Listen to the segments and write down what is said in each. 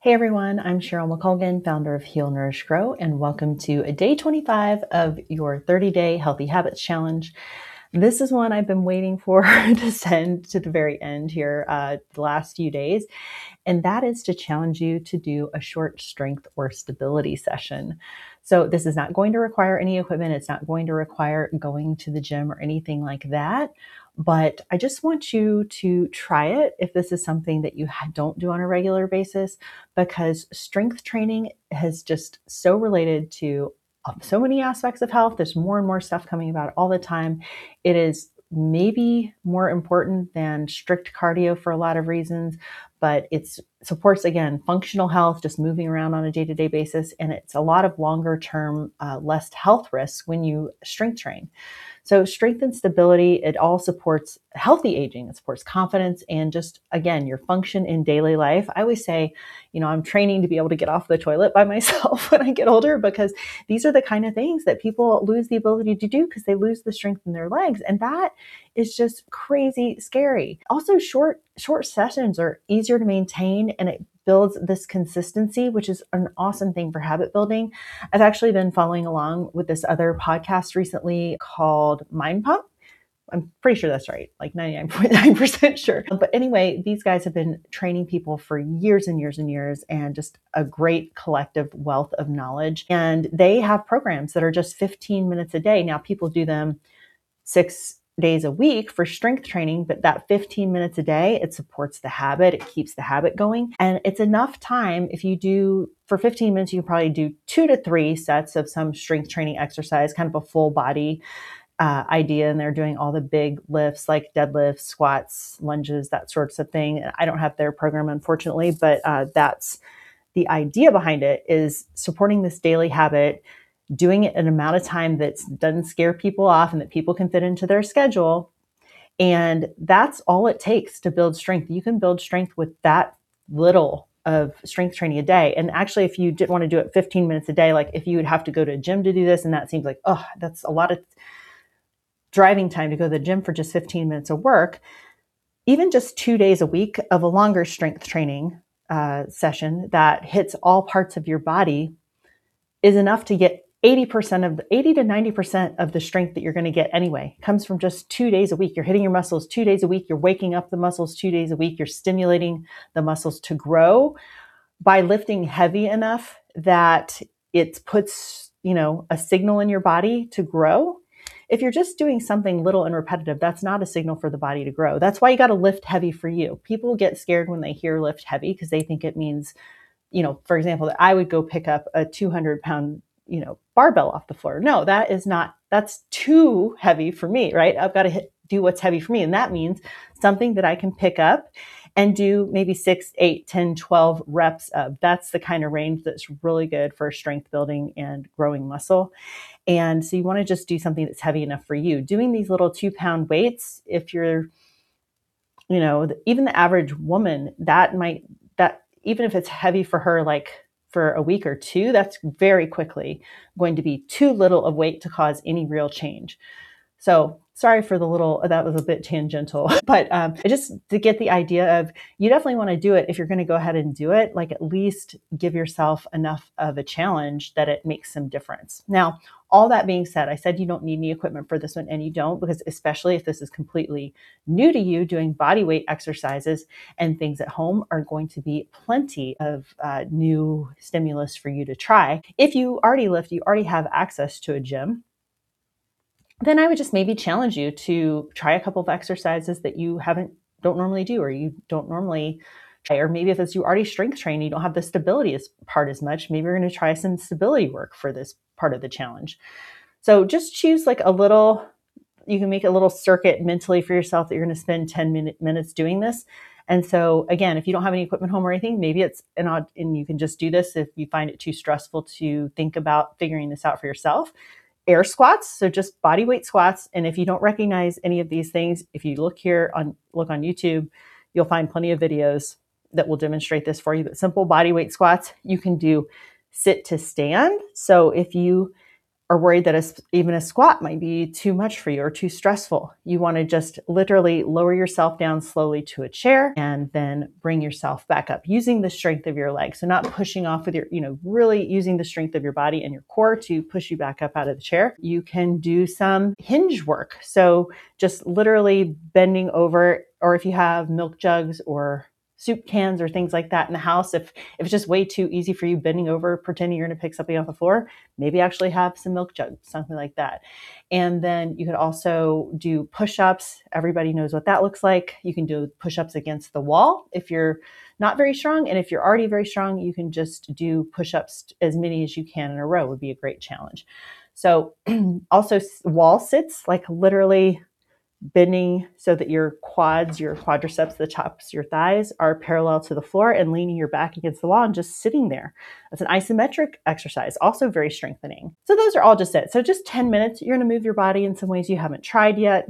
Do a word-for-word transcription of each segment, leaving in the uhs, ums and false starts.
Hey everyone, I'm Cheryl McColgan, founder of Heal, Nourish, Grow, and welcome to a day twenty-five of your thirty day Healthy Habits Challenge. This is one I've been waiting for to send to the very end here uh, the last few days, and that is to challenge you to do a short strength or stability session. So this is not going to require any equipment. It's not going to require going to the gym or anything like that. But I just want you to try it if this is something that you don't do on a regular basis, because strength training has just so related to um, so many aspects of health. There's more and more stuff coming about it all the time. It is maybe more important than strict cardio for a lot of reasons, but it supports, again, functional health, just moving around on a day-to-day basis. And it's a lot of longer term, uh, less health risks when you strength train. So strength and stability, it all supports healthy aging. It supports confidence and just, again, your function in daily life. I always say, you know, I'm training to be able to get off the toilet by myself when I get older, because these are the kind of things that people lose the ability to do because they lose the strength in their legs. And that is just crazy scary. Also, short, short sessions are easier to maintain, and it builds this consistency, which is an awesome thing for habit building. I've actually been following along with this other podcast recently called Mind Pump. I'm pretty sure that's right, like ninety-nine point nine percent sure. But anyway, these guys have been training people for years and years and years, and just a great collective wealth of knowledge. And they have programs that are just fifteen minutes a day. Now, people do them six days a week for strength training, but that fifteen minutes a day, it supports the habit. It keeps the habit going. And it's enough time. If you do for fifteen minutes, you can probably do two to three sets of some strength training exercise, kind of a full body uh, idea. And they're doing all the big lifts like deadlifts, squats, lunges, that sorts of thing. I don't have their program, unfortunately, but uh, that's the idea behind it, is supporting this daily habit, doing it an amount of time that doesn't scare people off and that people can fit into their schedule. And that's all it takes to build strength. You can build strength with that little of strength training a day. And actually, if you didn't want to do it fifteen minutes a day, like if you would have to go to a gym to do this, and that seems like, oh, that's a lot of driving time to go to the gym for just fifteen minutes of work, even just two days a week of a longer strength training uh, session that hits all parts of your body is enough to get eighty percent of the eighty to ninety percent of the strength that you're going to get anyway. It comes from just two days a week. You're hitting your muscles two days a week. You're waking up the muscles two days a week. You're stimulating the muscles to grow by lifting heavy enough that it puts, you know, a signal in your body to grow. If you're just doing something little and repetitive, that's not a signal for the body to grow. That's why you got to lift heavy for you. People get scared when they hear lift heavy because they think it means, you know, for example, that I would go pick up a two hundred pound, you know, barbell off the floor. No, that is not, that's too heavy for me, right? I've got to hit, do what's heavy for me. And that means something that I can pick up and do maybe six, eight, ten, twelve reps of. That's the kind of range that's really good for strength building and growing muscle. And so you want to just do something that's heavy enough for you. Doing these little two pound weights, if you're, you know, even the average woman, that might, that, even if it's heavy for her, like for a week or two, that's very quickly going to be too little of weight to cause any real change. So sorry for the little, that was a bit tangential, but um, just to get the idea of, you definitely want to do it. If you're going to go ahead and do it, like at least give yourself enough of a challenge that it makes some difference. Now, all that being said, I said you don't need any equipment for this one, and you don't, because especially if this is completely new to you, doing body weight exercises and things at home are going to be plenty of uh, new stimulus for you to try. If you already lift, you already have access to a gym, then I would just maybe challenge you to try a couple of exercises that you haven't, don't normally do, or you don't normally try. Or maybe if it's you already strength train, you don't have the stability as part as much, maybe you're going to try some stability work for this part of the challenge. So just choose like a little, you can make a little circuit mentally for yourself that you're going to spend ten minute, minutes doing this. And so again, if you don't have any equipment home or anything, maybe it's an odd, and you can just do this if you find it too stressful to think about figuring this out for yourself. Air squats, so just body weight squats. And if you don't recognize any of these things, if you look here on look on YouTube, you'll find plenty of videos that will demonstrate this for you. But simple body weight squats, you can do sit to stand. So if you are worried that a, even a squat might be too much for you or too stressful, you want to just literally lower yourself down slowly to a chair and then bring yourself back up using the strength of your legs. So not pushing off with your, you know, really using the strength of your body and your core to push you back up out of the chair. You can do some hinge work. So just literally bending over, or if you have milk jugs or soup cans or things like that in the house, if, if it's just way too easy for you bending over, pretending you're going to pick something off the floor, maybe actually have some milk jugs, something like that. And then you could also do push-ups. Everybody knows what that looks like. You can do push-ups against the wall if you're not very strong. And if you're already very strong, you can just do push-ups as many as you can in a row would be a great challenge. So also wall sits, like literally bending so that your quads, your quadriceps, the tops of your thighs are parallel to the floor and leaning your back against the wall and just sitting there. That's an isometric exercise, also very strengthening. So those are all just it. So just ten minutes, you're going to move your body in some ways you haven't tried yet.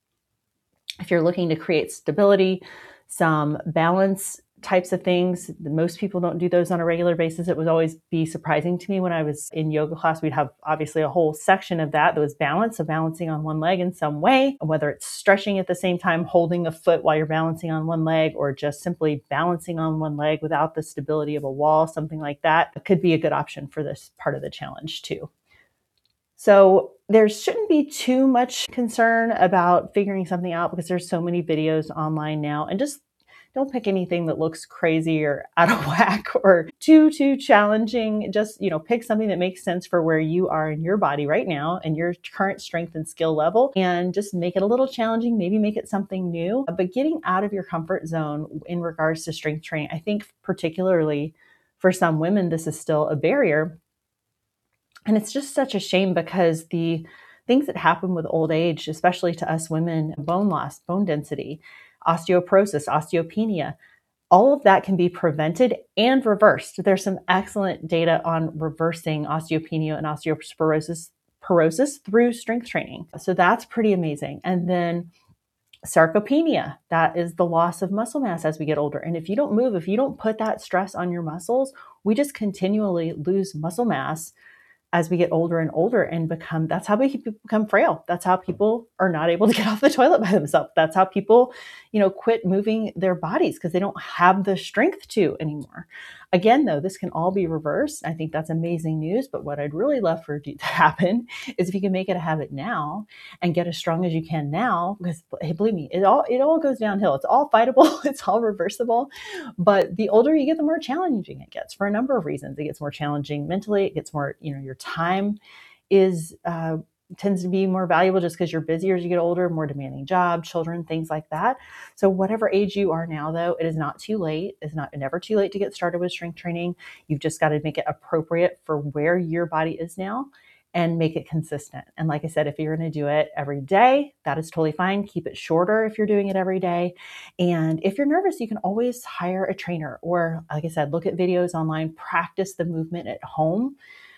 If you're looking to create stability, some balance types of things, most people don't do those on a regular basis. It would always be surprising to me when I was in yoga class. We'd have obviously a whole section of that that was balance, so balancing on one leg in some way, whether it's stretching at the same time, holding a foot while you're balancing on one leg, or just simply balancing on one leg without the stability of a wall, something like that. It could be a good option for this part of the challenge too. So there shouldn't be too much concern about figuring something out because there's so many videos online now, and just don't pick anything that looks crazy or out of whack or too, too challenging. Just, you know, pick something that makes sense for where you are in your body right now and your current strength and skill level, and just make it a little challenging, maybe make it something new. But getting out of your comfort zone in regards to strength training, I think particularly for some women, this is still a barrier. And it's just such a shame because the things that happen with old age, especially to us women, bone loss, bone density, osteoporosis, osteopenia, all of that can be prevented and reversed. There's some excellent data on reversing osteopenia and osteoporosis porosis through strength training. So that's pretty amazing. And then sarcopenia, that is the loss of muscle mass as we get older. And if you don't move, if you don't put that stress on your muscles, we just continually lose muscle mass as we get older and older and become, that's how people become frail. That's how people are not able to get off the toilet by themselves. That's how people, you know, quit moving their bodies because they don't have the strength to anymore. Again, though, this can all be reversed. I think that's amazing news. But what I'd really love for it to happen is if you can make it a habit now and get as strong as you can now, because hey, believe me, it all, it all goes downhill. It's all fightable. It's all reversible. But the older you get, the more challenging it gets for a number of reasons. It gets more challenging mentally. It gets more, you know, your time is, uh, tends to be more valuable just because you're busier as you get older, more demanding job, children, things like that. So whatever age you are now, though, it is not too late. It's not never too late to get started with strength training. You've just got to make it appropriate for where your body is now and make it consistent. And like I said, if you're going to do it every day, that is totally fine. Keep it shorter if you're doing it every day. And if you're nervous, you can always hire a trainer, or like I said, look at videos online, practice the movement at home.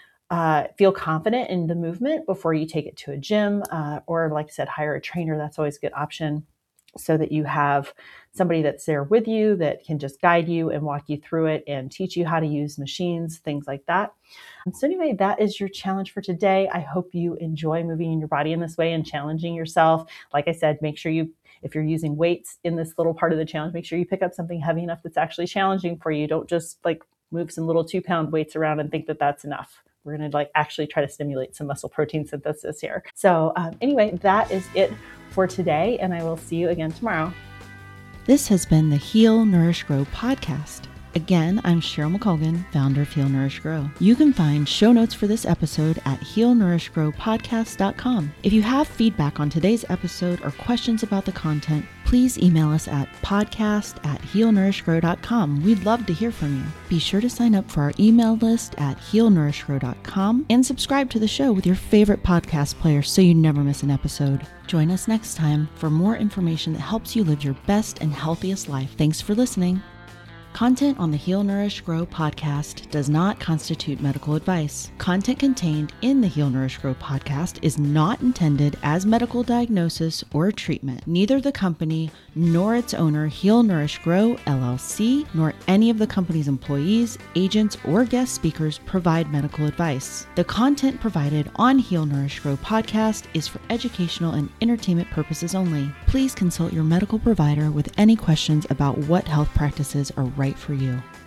Uh, feel confident in the movement before you take it to a gym, uh, or like I said, hire a trainer. That's always a good option so that you have somebody that's there with you that can just guide you and walk you through it and teach you how to use machines, things like that. So anyway, that is your challenge for today. I hope you enjoy moving in your body in this way and challenging yourself. Like I said, make sure you, if you're using weights in this little part of the challenge, make sure you pick up something heavy enough that's actually challenging for you. Don't just like move some little two pound weights around and think that that's enough. We're going to like actually try to stimulate some muscle protein synthesis here. So um, anyway, that is it for today, and I will see you again tomorrow. This has been the Heal, Nourish, Grow podcast. Again, I'm Cheryl McColgan, founder of Heal, Nourish, Grow. You can find show notes for this episode at heal nourish grow podcast dot com. If you have feedback on today's episode or questions about the content, please email us at podcast at heal nourish grow dot com. We'd love to hear from you. Be sure to sign up for our email list at heal nourish grow dot com and subscribe to the show with your favorite podcast player so you never miss an episode. Join us next time for more information that helps you live your best and healthiest life. Thanks for listening. Content on the Heal, Nourish, Grow podcast does not constitute medical advice. Content contained in the Heal, Nourish, Grow podcast is not intended as medical diagnosis or treatment. Neither the company nor its owner, Heal, Nourish, Grow, L L C, nor any of the company's employees, agents, or guest speakers provide medical advice. The content provided on Heal, Nourish, Grow podcast is for educational and entertainment purposes only. Please consult your medical provider with any questions about what health practices are right for you.